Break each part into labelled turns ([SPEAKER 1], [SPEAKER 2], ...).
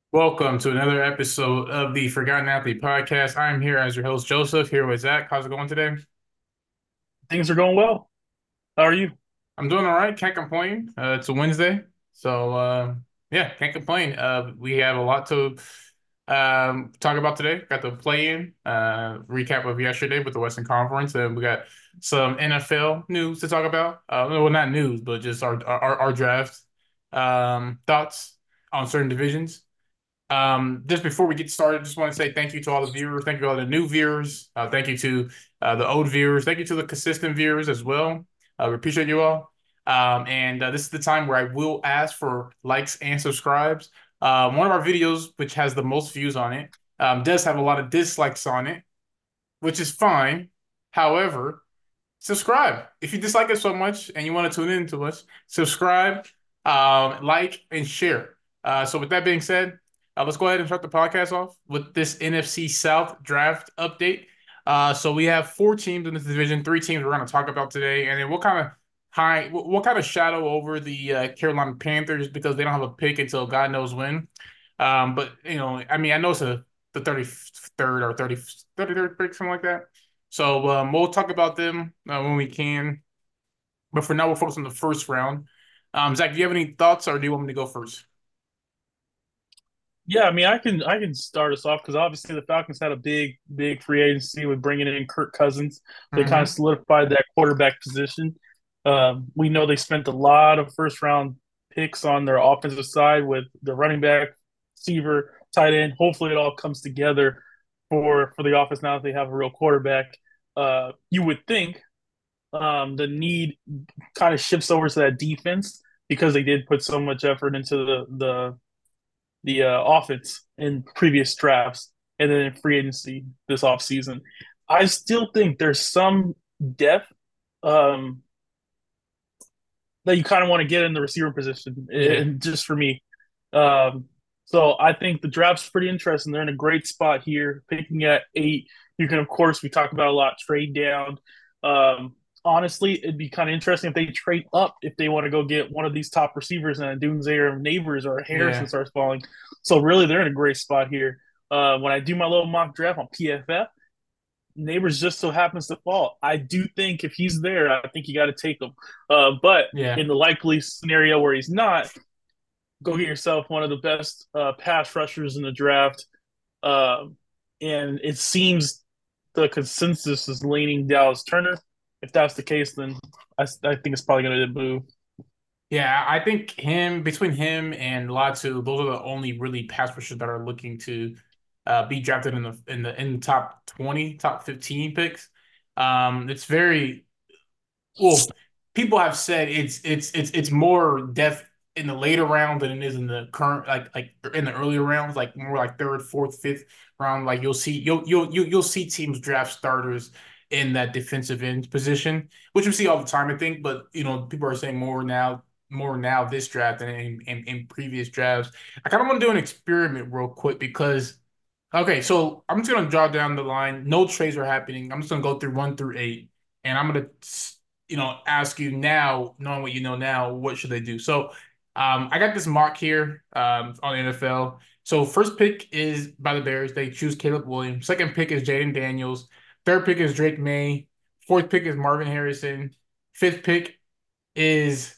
[SPEAKER 1] Welcome to another episode of the Forgotten Athlete Podcast. I'm here as your host, Joseph, here with Zach. How's it going today?
[SPEAKER 2] Things are going well. How are you?
[SPEAKER 1] I'm doing all right. Can't complain. It's a Wednesday. So, yeah, can't complain. We have a lot to talk about today. Got the play-in recap of yesterday with the Western Conference, and we got some NFL news to talk about. Well, not news, but just our draft thoughts on certain divisions. Just before we get started, just want to say thank you to all the viewers. Thank you to all the new viewers. Thank you to the old viewers. Thank you to the consistent viewers as well. We appreciate you all. And this is the time where I will ask for likes and subscribes. One of our videos, which has the most views on it, does have a lot of dislikes on it, which is fine. However, subscribe. If you dislike us so much and you want to tune in to us, subscribe, like, and share. So with that being said, let's go ahead and start the podcast off with this NFC South draft update. So we have four teams in this division, three teams we're going to talk about today, and then what kind of shadow over the Carolina Panthers because they don't have a pick until God knows when. But I mean, I know the 33rd or 33rd pick, something like that. So we'll talk about them when we can. But for now, we'll focus on the first round. Zach, do you have any thoughts, or do you want me to go first?
[SPEAKER 2] Yeah, I mean, I can start us off because obviously the Falcons had a big free agency with bringing in Kirk Cousins. They kind of
[SPEAKER 1] Mm-hmm.
[SPEAKER 2] solidified that quarterback position. We know they spent a lot of first round picks on their offensive side with the running back, receiver, tight end. Hopefully, it all comes together for the offense now that they have a real quarterback. You would think the need kind of shifts over to that defense because they did put so much effort into the offense in previous drafts and then in free agency this offseason. I still think there's some depth um, that you kind of want to get in the receiver position,
[SPEAKER 1] Yeah.
[SPEAKER 2] and just for me. Um, so I think the draft's pretty interesting. They're in a great spot here, picking at 8. You can, of course, we talk about a lot, trade down. Um, Honestly, it'd be kind of interesting if they trade up if they want to go get one of these top receivers and Dunze or Neighbors or Harrison
[SPEAKER 1] Yeah.
[SPEAKER 2] starts falling. So really, they're in a great spot here. When I do my little mock draft on PFF, Neighbors just so happens to fall. I do think if he's there, I think you got to take him. But
[SPEAKER 1] Yeah.
[SPEAKER 2] in the likely scenario where he's not, go get yourself one of the best pass rushers in the draft. Um, and it seems the consensus is leaning Dallas Turner. If that's the case, then I think it's probably going to move.
[SPEAKER 1] Yeah. I think between him and Latu, those are the only really pass rushers that are looking to be drafted in the top 20, top 15 picks. It's very well, people have said it's more depth in the later round than it is in the current like in the earlier rounds, like more like third, fourth, fifth round. Like you'll see teams draft starters in that defensive end position, which we see all the time, I think. But people are saying more now this draft than in previous drafts. I kind of want to do an experiment real quick because okay, so I'm just gonna draw down the line. No trades are happening. I'm just gonna go through 1 through 8, and I'm gonna ask you now, knowing what you know now, what should they do? So, I got this mock here on the NFL. So, first pick is by the Bears. They choose Caleb Williams. Second pick is Jaden Daniels. Third pick is Drake May. Fourth pick is Marvin Harrison. Fifth pick is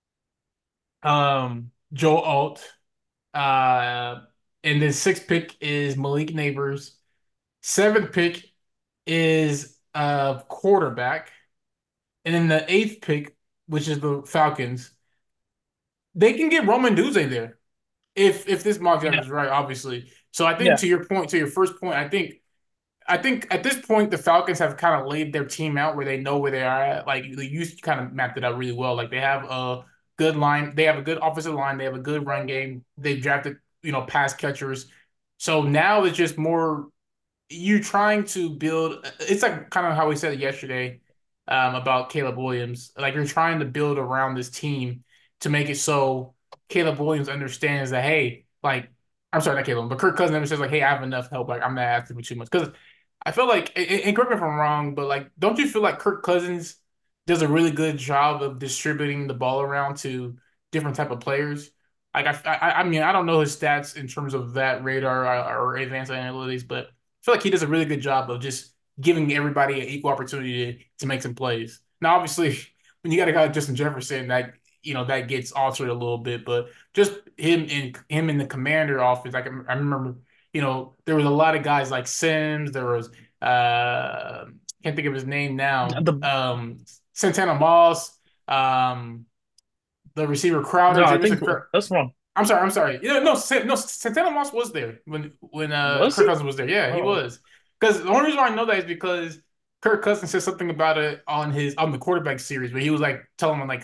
[SPEAKER 1] Joe Alt. Uh, and then sixth pick is Malik Neighbors. Seventh pick is quarterback. And then the eighth pick, which is the Falcons, they can get Roman Duze there if this mock draft
[SPEAKER 2] Yeah,
[SPEAKER 1] is right, obviously. So I think
[SPEAKER 2] yeah,
[SPEAKER 1] to your point, to your first point, I think at this point the Falcons have kind of laid their team out where they know where they are at. Like you kind of mapped it out really well. Like they have a good line, they have a good offensive line, they have a good run game. They've drafted pass catchers. So now it's just more you trying to build. It's like kind of how we said it yesterday about Caleb Williams. Like you're trying to build around this team to make it so Caleb Williams understands that hey, like I'm sorry, not Caleb, but Kirk Cousins understands like hey, I have enough help. Like I'm not asking for too much because I feel like, and correct me if I'm wrong, but like, don't you feel like Kirk Cousins does a really good job of distributing the ball around to different type of players? Like I mean, I don't know his stats in terms of that radar or advanced analytics, but I feel like he does a really good job of just giving everybody an equal opportunity to make some plays. Now, obviously, when you got a guy like Justin Jefferson, that that gets altered a little bit, but just him in the Commander offense, I remember, there was a lot of guys like Sims. There was can't think of his name now.
[SPEAKER 2] The
[SPEAKER 1] Santana Moss, um, the receiver
[SPEAKER 2] no,
[SPEAKER 1] Crowder,
[SPEAKER 2] I think
[SPEAKER 1] Jamison Crowder.
[SPEAKER 2] that's wrong.
[SPEAKER 1] I'm sorry. No, Santana Moss was there when
[SPEAKER 2] Was
[SPEAKER 1] Kirk
[SPEAKER 2] he?
[SPEAKER 1] Cousins was there. Yeah, he
[SPEAKER 2] Oh,
[SPEAKER 1] was. Because the only reason why I know that is because Kirk Cousins said something about it on the quarterback series, where he was like telling him like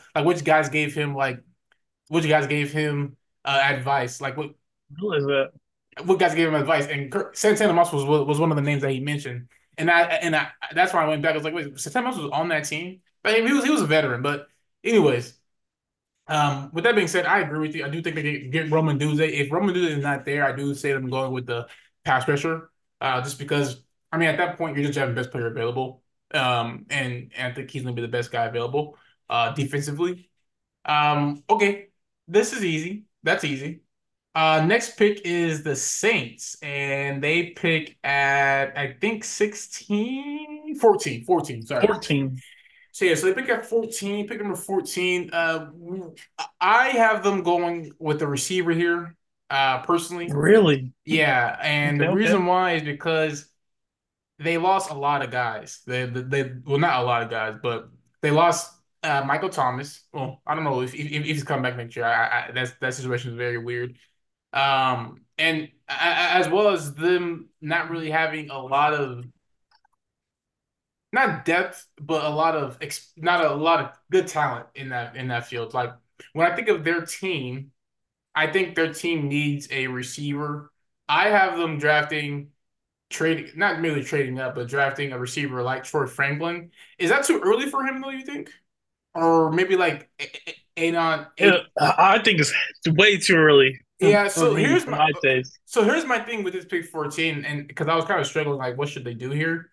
[SPEAKER 1] which guys gave him advice, like
[SPEAKER 2] who is that?
[SPEAKER 1] what guys gave him advice, and Santana Moss was one of the names that he mentioned, and I that's why I went back. I was like, wait, Santana Moss was on that team, but he was a veteran. But anyways. With that being said, I agree with you. I do think they get Roman Duze. If Roman Duze is not there, I do say them going with the pass pressure. Just because I mean at that point you're just having best player available. And I think he's gonna be the best guy available defensively. Okay. This is easy. That's easy. Next pick is the Saints, and they pick at I think 16, 14, 14. Sorry.
[SPEAKER 2] 14.
[SPEAKER 1] So yeah, so they pick at 14, pick number 14. I have them going with the receiver here, personally.
[SPEAKER 2] Really?
[SPEAKER 1] Yeah, and the
[SPEAKER 2] Okay, okay.
[SPEAKER 1] reason why is because they lost a lot of guys. They well, not a lot of guys, but they lost Michael Thomas. Well, I don't know if he's coming back next year. That situation is very weird. And as well as them not really having a lot of not depth, but a lot of not a lot of good talent in that field. Like when I think of their team, I think their team needs a receiver. I have them drafting, trading, not merely trading up, but drafting a receiver like Troy Franklin. Is that too early for him, though, you think? Or maybe like eight on
[SPEAKER 2] Yeah,
[SPEAKER 1] eight?
[SPEAKER 2] I think it's way too early
[SPEAKER 1] Yeah.
[SPEAKER 2] for me, for my taste.
[SPEAKER 1] So here's my thing with this pick 14, and because I was kind of struggling, like, what should they do here?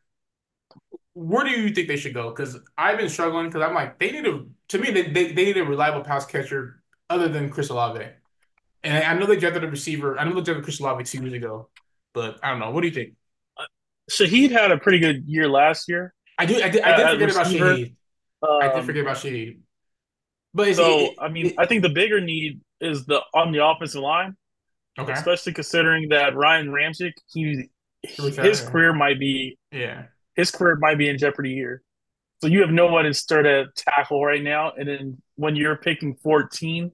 [SPEAKER 1] Where do you think they should go? Because I've been struggling because I'm like, to me, they need a reliable pass catcher other than Chris Olave. And I know they drafted a receiver. I know they drafted Chris Olave 2 years ago, but I don't know. What do you think?
[SPEAKER 2] Shaheed had a pretty good year last year
[SPEAKER 1] I did
[SPEAKER 2] at
[SPEAKER 1] forget about
[SPEAKER 2] receiver.
[SPEAKER 1] Shaheed. I did
[SPEAKER 2] Um,
[SPEAKER 1] forget about Shaheed. But is
[SPEAKER 2] so
[SPEAKER 1] he,
[SPEAKER 2] I mean, I think the bigger need is the on the offensive line,
[SPEAKER 1] okay?
[SPEAKER 2] especially considering that Ryan Ramchick, his
[SPEAKER 1] Retire.
[SPEAKER 2] career might be
[SPEAKER 1] Yeah.
[SPEAKER 2] his career might be in jeopardy here. So you have no one to start at tackle right now, and then when you're picking 14,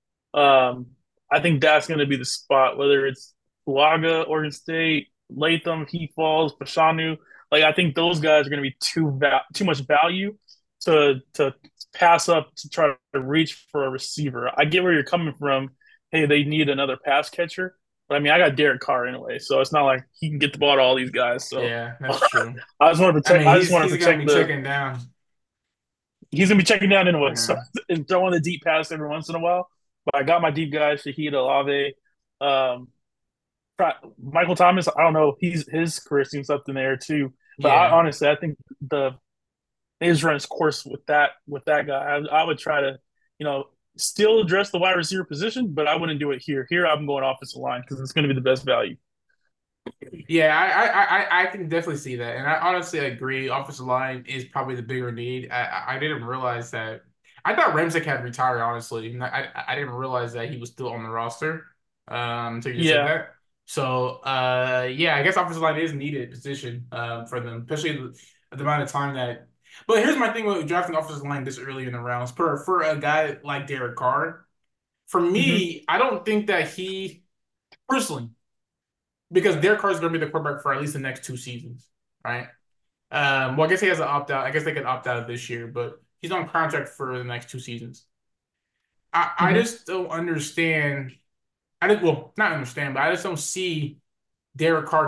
[SPEAKER 2] um, I think that's going to be the spot. Whether it's Huaga, Oregon State, Latham, He Falls, Pashanu, like I think those guys are going to be too much value to pass up to try to reach for a receiver. I get where you're coming from. Hey, they need another pass catcher, but I mean, I got Derek Carr anyway, so it's not like he can get the ball to all these guys. So
[SPEAKER 1] Yeah, that's true.
[SPEAKER 2] I just wanted to
[SPEAKER 1] I
[SPEAKER 2] check.
[SPEAKER 1] mean,
[SPEAKER 2] I just
[SPEAKER 1] he's
[SPEAKER 2] wanted
[SPEAKER 1] he's
[SPEAKER 2] to
[SPEAKER 1] gonna
[SPEAKER 2] check
[SPEAKER 1] be
[SPEAKER 2] the.
[SPEAKER 1] checking down.
[SPEAKER 2] He's gonna be checking down anyway, so
[SPEAKER 1] Yeah.
[SPEAKER 2] and throwing the deep pass every once in a while. But I got my deep guys, Shahid Olave, um, Michael Thomas. I don't know. His career seems up in there too. But
[SPEAKER 1] Yeah.
[SPEAKER 2] I think the his runs course with that guy. I would try to, you know, still address the wide receiver position, but I wouldn't do it here. Here I'm going offensive line because it's going to be the best value.
[SPEAKER 1] Yeah, I can definitely see that, and I honestly agree. Offensive line is probably the bigger need. I didn't realize that. I thought Ramsek had retired. Honestly, and I didn't realize that he was still on the roster. Until you just said
[SPEAKER 2] Yeah.
[SPEAKER 1] that. So yeah, I guess offensive line is needed position for them, especially the amount of time that. But here's my thing with drafting offensive line this early in the rounds. For a guy like Derek Carr, for
[SPEAKER 2] Mm-hmm.
[SPEAKER 1] me, I don't think that he personally because Derek Carr is going to be the quarterback for at least the next 2 seasons, right? Well, I guess he has an opt out. I guess they could opt out of this year, but he's on contract for the next 2 seasons. I
[SPEAKER 2] Mm-hmm.
[SPEAKER 1] just don't understand. I didn't well not understand, but I just don't see Derek Carr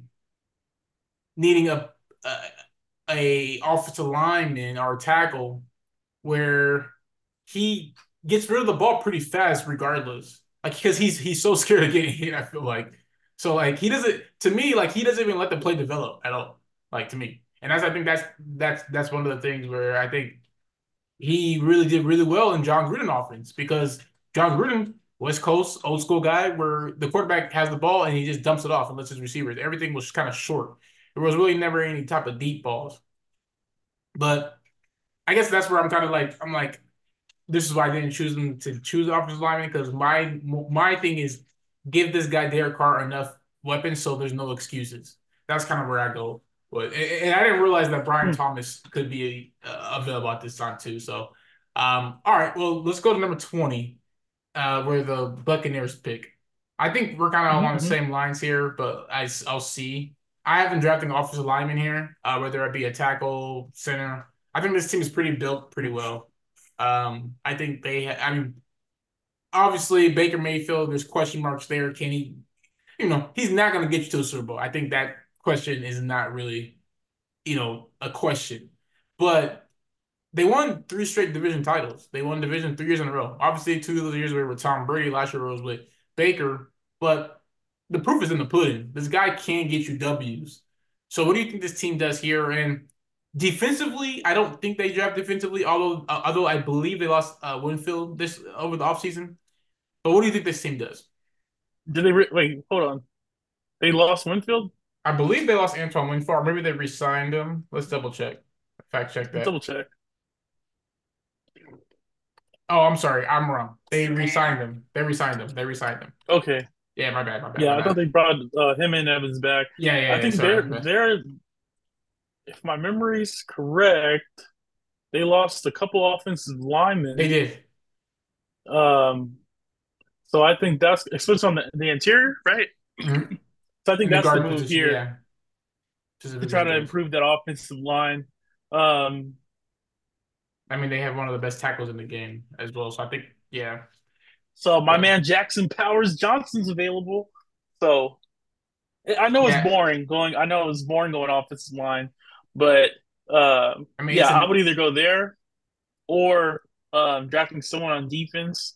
[SPEAKER 1] needing a, a offensive lineman or tackle where he gets rid of the ball pretty fast, regardless. Like because he's so scared of getting hit. I feel like so like he doesn't to me like he doesn't even let the play develop at all. Like to me, and I think that's one of the things where I think he really did really well in John Gruden offense because John Gruden. West Coast old school guy where the quarterback has the ball and he just dumps it off and lets his receivers. Everything was kind of short. There was really never any type of deep balls. But I guess that's where I'm kind of like I'm like this is why I didn't choose him to choose offensive lineman because my thing is give this guy Derek Carr enough weapons so there's no excuses. That's kind of where I go. But and I didn't realize that Brian
[SPEAKER 2] Hmm.
[SPEAKER 1] Thomas could be available at this time too. So, all right, well let's go to number 20, where the Buccaneers pick. I think we're kind of along the
[SPEAKER 2] Mm-hmm.
[SPEAKER 1] same lines here, but I'll see. I haven't drafted an offensive lineman here, whether it be a tackle, center. I think this team is pretty built pretty well. I think I mean, obviously Baker Mayfield, there's question marks there. Can he, he's not going to get you to a Super Bowl. I think that question is not really, a question. But they won three straight division titles. They won division 3 years in a row. Obviously, two of those years were with Tom Brady. Last year was with Baker. But the proof is in the pudding. This guy can get you W's. So what do you think this team does here? And defensively, I don't think they draft defensively, although I believe they lost Winfield this over the offseason. But what do you think this team does?
[SPEAKER 2] Did wait? Hold on. They lost Winfield.
[SPEAKER 1] I believe they lost Antoine Winfield, or maybe they re-signed him. Let's double check. Fact check
[SPEAKER 2] Double
[SPEAKER 1] that.
[SPEAKER 2] check.
[SPEAKER 1] Oh, I'm sorry. I'm wrong. They re-signed him. They re-signed him. They re-signed him.
[SPEAKER 2] Okay.
[SPEAKER 1] Yeah, my bad, my bad, my
[SPEAKER 2] Yeah, I thought
[SPEAKER 1] bad.
[SPEAKER 2] they brought him and Evans back.
[SPEAKER 1] Yeah,
[SPEAKER 2] I
[SPEAKER 1] yeah, yeah.
[SPEAKER 2] think
[SPEAKER 1] Sorry,
[SPEAKER 2] they're
[SPEAKER 1] my bad.
[SPEAKER 2] they're if my memory's correct, they lost a couple offensive
[SPEAKER 1] They
[SPEAKER 2] linemen.
[SPEAKER 1] did.
[SPEAKER 2] Um, so I think that's especially on the interior, right?
[SPEAKER 1] Mhm.
[SPEAKER 2] So I think
[SPEAKER 1] In the
[SPEAKER 2] that's the
[SPEAKER 1] guard
[SPEAKER 2] move
[SPEAKER 1] position,
[SPEAKER 2] here
[SPEAKER 1] yeah.
[SPEAKER 2] to try
[SPEAKER 1] Specifically
[SPEAKER 2] to
[SPEAKER 1] guards.
[SPEAKER 2] improve that offensive line. Um,
[SPEAKER 1] I mean, they have one of the best tackles in the game as well. So I think, yeah,
[SPEAKER 2] so my
[SPEAKER 1] yeah,
[SPEAKER 2] man Jackson Powers Johnson's available. So I know it's
[SPEAKER 1] yeah.
[SPEAKER 2] boring going. I know it's boring going offensive line, but
[SPEAKER 1] I mean,
[SPEAKER 2] yeah,
[SPEAKER 1] it's
[SPEAKER 2] I
[SPEAKER 1] an
[SPEAKER 2] would either go there or drafting someone on defense.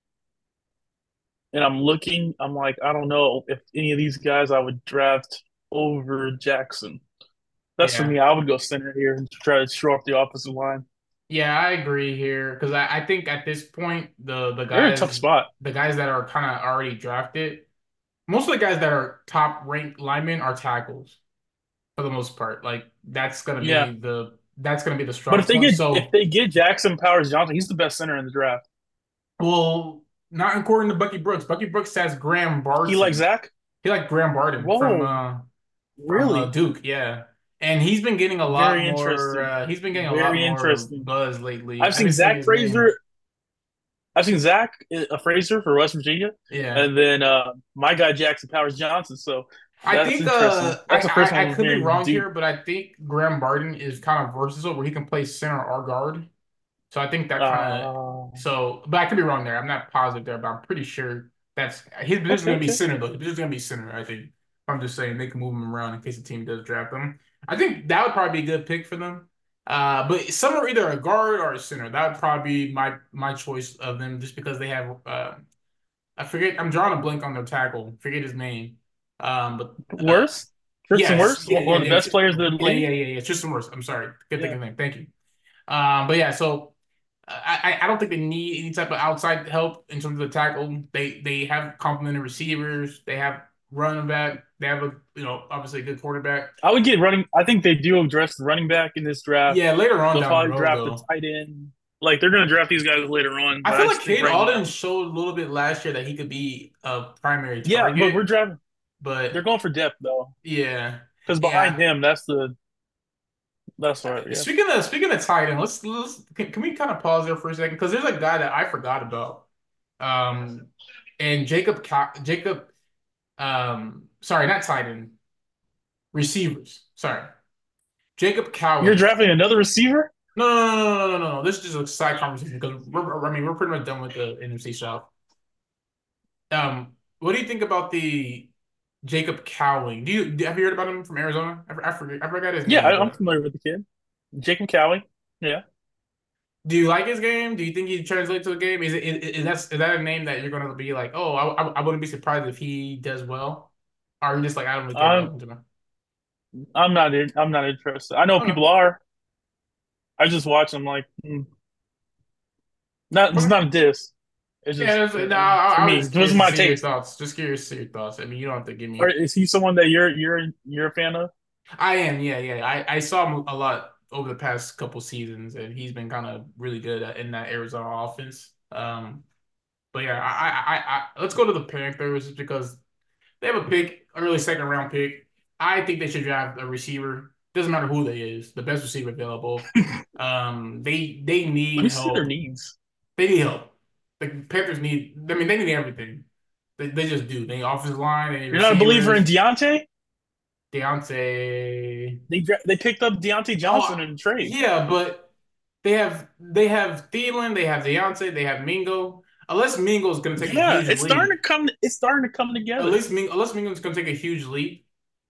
[SPEAKER 2] And I'm looking. I'm like, I don't know if any of these guys I would draft over Jackson. That's for
[SPEAKER 1] yeah,
[SPEAKER 2] me. I would go center here and try to shore up the offensive line.
[SPEAKER 1] yeah. I agree here because I think at this point
[SPEAKER 2] They're in a tough spot.
[SPEAKER 1] the guys that are kind of already drafted, most of the guys that are top ranked linemen are tackles for the most part. Like
[SPEAKER 2] Yeah,
[SPEAKER 1] that's gonna be the
[SPEAKER 2] but
[SPEAKER 1] strong point.
[SPEAKER 2] if
[SPEAKER 1] So,
[SPEAKER 2] they get Jackson Powers Johnson, he's the best center in the draft.
[SPEAKER 1] well, not according to Bucky Brooks. Bucky Brooks has Graham
[SPEAKER 2] He like
[SPEAKER 1] Barton.
[SPEAKER 2] Zach.
[SPEAKER 1] He like Graham Barton
[SPEAKER 2] Whoa,
[SPEAKER 1] from
[SPEAKER 2] really?
[SPEAKER 1] Duke, yeah. And he's been getting a lot
[SPEAKER 2] Very
[SPEAKER 1] more.
[SPEAKER 2] interesting.
[SPEAKER 1] He's been getting a lot
[SPEAKER 2] Very
[SPEAKER 1] more
[SPEAKER 2] interesting.
[SPEAKER 1] buzz lately.
[SPEAKER 2] I've
[SPEAKER 1] I
[SPEAKER 2] seen
[SPEAKER 1] just seen
[SPEAKER 2] Zach
[SPEAKER 1] his name.
[SPEAKER 2] Fraser. I've seen Zach Fraser for West Virginia,
[SPEAKER 1] Yeah,
[SPEAKER 2] and then my guy Jackson Powers Johnson. So
[SPEAKER 1] I
[SPEAKER 2] that's
[SPEAKER 1] think.
[SPEAKER 2] interesting.
[SPEAKER 1] I,
[SPEAKER 2] That's the first
[SPEAKER 1] I
[SPEAKER 2] one
[SPEAKER 1] I
[SPEAKER 2] I'm
[SPEAKER 1] could be
[SPEAKER 2] hearing.
[SPEAKER 1] wrong
[SPEAKER 2] Duke.
[SPEAKER 1] here, but I think Graham Barton is kind of versatile, where he can play center or guard. So I think that kind of.
[SPEAKER 2] Uh,
[SPEAKER 1] So, but I could be wrong there. I'm not positive there, but I'm pretty sure that's his position is
[SPEAKER 2] okay,
[SPEAKER 1] going to be
[SPEAKER 2] okay.
[SPEAKER 1] center though. His position is going to be center. I think. I'm just saying they can move him around in case the team does draft him. I think that would probably be a good pick for them. But some are either a guard or a center. That would probably be my choice of them, just because they have. I forget. I'm drawing a blank on their tackle. Forget his name. But
[SPEAKER 2] Worse, Tristan
[SPEAKER 1] yes,
[SPEAKER 2] Worse,
[SPEAKER 1] yeah, yeah,
[SPEAKER 2] one of the
[SPEAKER 1] yeah,
[SPEAKER 2] best players in the
[SPEAKER 1] yeah,
[SPEAKER 2] league.
[SPEAKER 1] yeah, yeah, yeah. Tristan Wirfs. I'm sorry, can't think
[SPEAKER 2] Yeah,
[SPEAKER 1] of his name. Thank you. But yeah, so I don't think they need any type of outside help in terms of the tackle. They have complimentary receivers. They have running back. They have a obviously a good quarterback.
[SPEAKER 2] I would get running. I think they do address the running back in this draft.
[SPEAKER 1] Yeah, later on
[SPEAKER 2] They'll
[SPEAKER 1] down the
[SPEAKER 2] probably
[SPEAKER 1] road
[SPEAKER 2] draft a
[SPEAKER 1] though,
[SPEAKER 2] tight end. Like they're going to draft these guys later on,
[SPEAKER 1] I
[SPEAKER 2] but
[SPEAKER 1] feel
[SPEAKER 2] I
[SPEAKER 1] like
[SPEAKER 2] just think
[SPEAKER 1] Cade
[SPEAKER 2] right
[SPEAKER 1] Alden
[SPEAKER 2] now,
[SPEAKER 1] showed a little bit last year that he could be a primary
[SPEAKER 2] yeah. But we're
[SPEAKER 1] target.
[SPEAKER 2] drafting. They're
[SPEAKER 1] But
[SPEAKER 2] going for depth though,
[SPEAKER 1] yeah,
[SPEAKER 2] because behind
[SPEAKER 1] yeah.
[SPEAKER 2] him, that's right. Yeah.
[SPEAKER 1] Speaking of tight end, can we kind of pause there for a second because there's a guy that I forgot about. Um, and Jacob, sorry, not tight end, receivers. Sorry, Jacob
[SPEAKER 2] You're
[SPEAKER 1] Cowing.
[SPEAKER 2] drafting another receiver.
[SPEAKER 1] No, no, no, no, no, no, no, no. This is just a side conversation because I mean, we're pretty much done with the NFC South. What do you think about the Jacob Cowing? Have you heard about him from Arizona? I forgot his
[SPEAKER 2] Yeah,
[SPEAKER 1] name,
[SPEAKER 2] I'm
[SPEAKER 1] but
[SPEAKER 2] familiar with the kid, Jacob Cowie. Yeah.
[SPEAKER 1] do you like his game? Do you think he translates to a game? Is that a name that you're gonna be like, oh, I wouldn't be surprised if he does well? Or are you just like, I don't really care about
[SPEAKER 2] I'm
[SPEAKER 1] him?
[SPEAKER 2] I'm not interested. I know
[SPEAKER 1] Okay,
[SPEAKER 2] people are. I just watch them like not it's
[SPEAKER 1] okay.
[SPEAKER 2] not a diss. It's
[SPEAKER 1] Yeah,
[SPEAKER 2] just
[SPEAKER 1] no,
[SPEAKER 2] for
[SPEAKER 1] I was
[SPEAKER 2] me.
[SPEAKER 1] just
[SPEAKER 2] Those
[SPEAKER 1] curious
[SPEAKER 2] are
[SPEAKER 1] to
[SPEAKER 2] my
[SPEAKER 1] see your
[SPEAKER 2] takes.
[SPEAKER 1] thoughts. Just curious to see your thoughts. I mean, you don't have to give
[SPEAKER 2] Or
[SPEAKER 1] me.
[SPEAKER 2] is he someone that you're a fan of?
[SPEAKER 1] I am, yeah, yeah. I saw him a lot over the past couple seasons, and he's been kind of really good in that Arizona offense. But yeah, let's go to the Panthers just because they have a pick, an early second round pick. I think they should draft a receiver. Doesn't matter who they is, the best receiver available. They
[SPEAKER 2] Let
[SPEAKER 1] need
[SPEAKER 2] me see their
[SPEAKER 1] help.
[SPEAKER 2] needs.
[SPEAKER 1] They need help. The Panthers need. I mean, they need everything. They just do. They need offensive line. They need
[SPEAKER 2] You're not a believer in
[SPEAKER 1] receivers.
[SPEAKER 2] Deontay?
[SPEAKER 1] Deontay.
[SPEAKER 2] They picked up Deontay Johnson
[SPEAKER 1] Oh
[SPEAKER 2] in the trade.
[SPEAKER 1] yeah, but they have Thielen. They have Deontay. They have Mingo. Unless Mingo's going to take a
[SPEAKER 2] Yeah,
[SPEAKER 1] huge
[SPEAKER 2] it's starting to
[SPEAKER 1] leap.
[SPEAKER 2] come. It's starting to come together.
[SPEAKER 1] Unless Mingo's going to take a huge leap.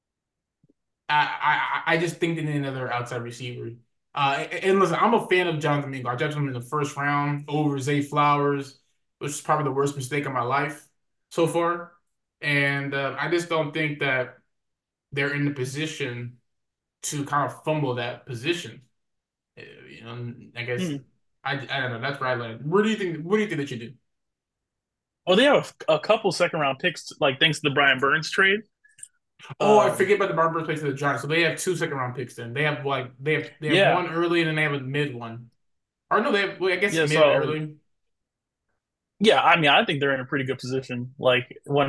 [SPEAKER 1] I just think they need another outside receiver. And listen, I'm a fan of Jonathan Mingo. I drafted him in the first round over Zay Flowers, which is probably the worst mistake of my life so far. And I just don't think that they're in the position to kind of fumble that position. You know, I guess
[SPEAKER 2] Hmm.
[SPEAKER 1] I don't know. That's where I landed. What do you think? What do you think they should do?
[SPEAKER 2] Well, they have a couple second round picks, like thanks to the Brian Burns trade.
[SPEAKER 1] Oh, I
[SPEAKER 2] Um,
[SPEAKER 1] forget about the Barbers place of the Giants. So they have two second round picks. Then they have
[SPEAKER 2] yeah,
[SPEAKER 1] one early and then they have a mid one. Or no, they have, well, I guess
[SPEAKER 2] yeah.
[SPEAKER 1] mid and
[SPEAKER 2] So
[SPEAKER 1] early.
[SPEAKER 2] yeah, I mean, I think they're in a pretty good position. Like when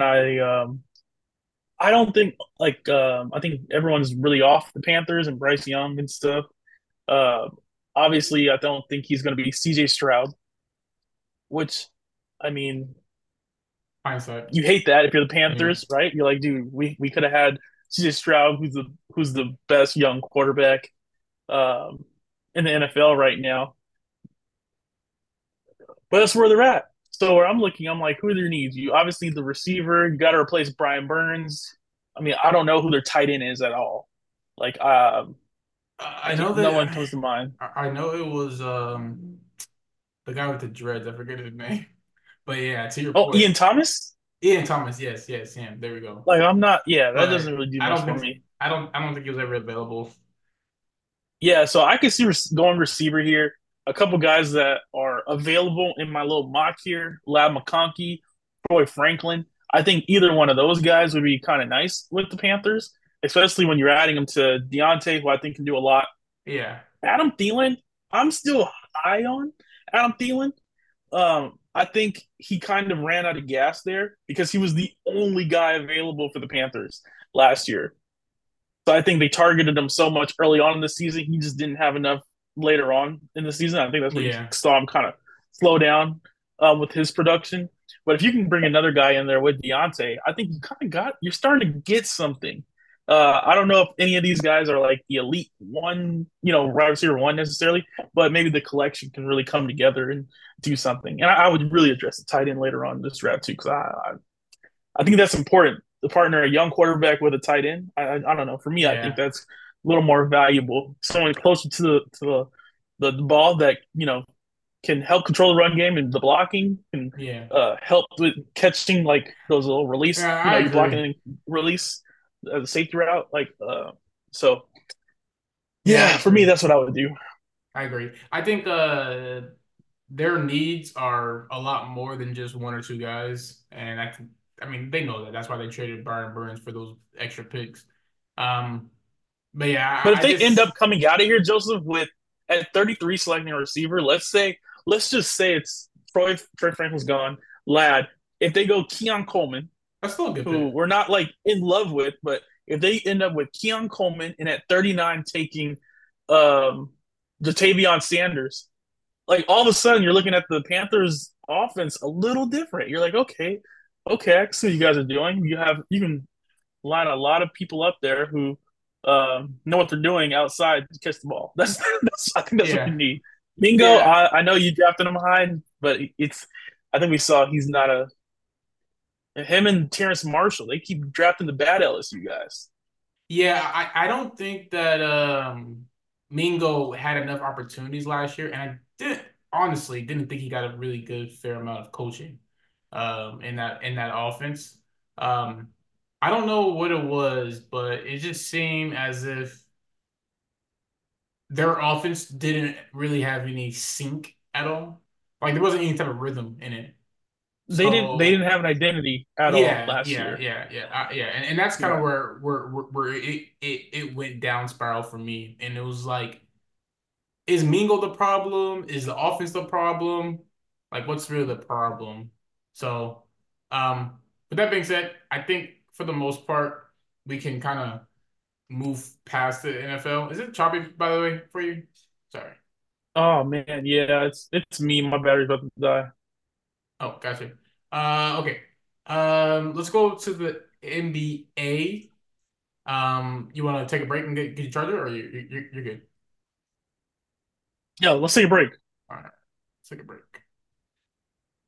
[SPEAKER 2] I don't think I think everyone's really off the Panthers and Bryce Young and stuff. Uh, obviously, I don't think he's going to be C.J. Stroud, which I mean,
[SPEAKER 1] Hindsight.
[SPEAKER 2] you hate that if you're the
[SPEAKER 1] Yeah.
[SPEAKER 2] Panthers, right? You're like, dude, we could have had C.J. Stroud, who's the best young quarterback um, in the NFL right now. But that's where they're at. So where I'm looking, I'm like, who are their needs? You obviously the receiver, you got to replace Brian Burns. I mean, I don't know who their tight end is at all. Like, I
[SPEAKER 1] I
[SPEAKER 2] can't.
[SPEAKER 1] know
[SPEAKER 2] No
[SPEAKER 1] that
[SPEAKER 2] one comes to mind.
[SPEAKER 1] I know it was the guy with the dreads. I forget his name. But yeah, to your
[SPEAKER 2] Oh,
[SPEAKER 1] point,
[SPEAKER 2] Ian Thomas.
[SPEAKER 1] Ian Thomas. Yes, yes, him. There we go.
[SPEAKER 2] Like, I'm not. Yeah, that doesn't
[SPEAKER 1] But
[SPEAKER 2] really do
[SPEAKER 1] I
[SPEAKER 2] much
[SPEAKER 1] don't
[SPEAKER 2] for
[SPEAKER 1] think
[SPEAKER 2] me.
[SPEAKER 1] I don't think he was ever available.
[SPEAKER 2] Yeah, so I can see going receiver here. A couple guys that are available in my little mock here: Lab McConkey, Troy Franklin. I think either one of those guys would be kind of nice with the Panthers, especially when you're adding them to Deontay, who I think can do a lot.
[SPEAKER 1] Yeah,
[SPEAKER 2] Adam Thielen, I'm still high on Adam Thielen. I think he kind of ran out of gas there because he was the only guy available for the Panthers last year. So I think they targeted him so much early on in the season, he just didn't have enough later on in the season. I think that's where you
[SPEAKER 1] yeah,
[SPEAKER 2] saw him kind of slow down with his production. But if you can bring another guy in there with Deontay, I think you kind of you're starting to get something. I don't know if any of these guys are like the elite one, wide receiver one necessarily, but maybe the collection can really come together and do something. And I would really address the tight end later on in this draft too, because I think that's important. To partner a young quarterback with a tight end. I don't know. For me, I think
[SPEAKER 1] yeah,
[SPEAKER 2] that's a little more valuable. Someone closer to the ball that can help control the run game and the blocking and
[SPEAKER 1] yeah,
[SPEAKER 2] help with catching like those little release.
[SPEAKER 1] yeah. I
[SPEAKER 2] You're blocking
[SPEAKER 1] agree.
[SPEAKER 2] and release the safety route. So
[SPEAKER 1] Yeah, I
[SPEAKER 2] yeah, for me,
[SPEAKER 1] agree.
[SPEAKER 2] that's what I would do.
[SPEAKER 1] I agree. I think their needs are a lot more than just one or two guys, and I mean they know that. That's why they traded Byron Burns for those extra picks. Um, but yeah,
[SPEAKER 2] But if
[SPEAKER 1] I
[SPEAKER 2] they end
[SPEAKER 1] just
[SPEAKER 2] up coming out of here, Joseph, with at 33 selecting a receiver, let's just say it's Troy Franklin's gone, lad. If they go Keon Coleman,
[SPEAKER 1] that's still a good
[SPEAKER 2] who
[SPEAKER 1] pick.
[SPEAKER 2] we're not like in love with, but if they end up with Keon Coleman and at 39 taking um Jatavion Sanders, like all of a sudden you're looking at the Panthers offense a little different. You're like, okay, I can see what you guys are doing. You can line a lot of people up there who know what they're doing outside to catch the ball. That's I think that's what you
[SPEAKER 1] Yeah,
[SPEAKER 2] need. Mingo,
[SPEAKER 1] yeah,
[SPEAKER 2] I know you drafted him high, but I think we saw he's not a him and Terrence Marshall. They keep drafting the bad LSU guys.
[SPEAKER 1] yeah. I don't think that Mingo had enough opportunities last year, and I didn't honestly didn't think he got a really good fair amount of coaching in that offense. Um, I don't know what it was, but it just seemed as if their offense didn't really have any sync at all. Like there wasn't any type of rhythm in it. So
[SPEAKER 2] they didn't have an identity at all
[SPEAKER 1] yeah,
[SPEAKER 2] last
[SPEAKER 1] yeah,
[SPEAKER 2] year.
[SPEAKER 1] yeah, yeah, yeah, and that's kind of
[SPEAKER 2] Yeah.
[SPEAKER 1] where it went down spiral for me, and it was like, is Mingo the problem? Is the offense the problem? Like, what's really the problem? So, with that being said, I think for the most part we can kind of move past the NFL. Is it choppy, by the way, for you? Sorry.
[SPEAKER 2] Oh man, yeah, it's me. My battery's about to die.
[SPEAKER 1] Oh, gotcha. Okay. Let's go to the NBA. You want to take a break and get your charger, or you're good?
[SPEAKER 2] Yeah, let's take a break.
[SPEAKER 1] All right, let's take a break.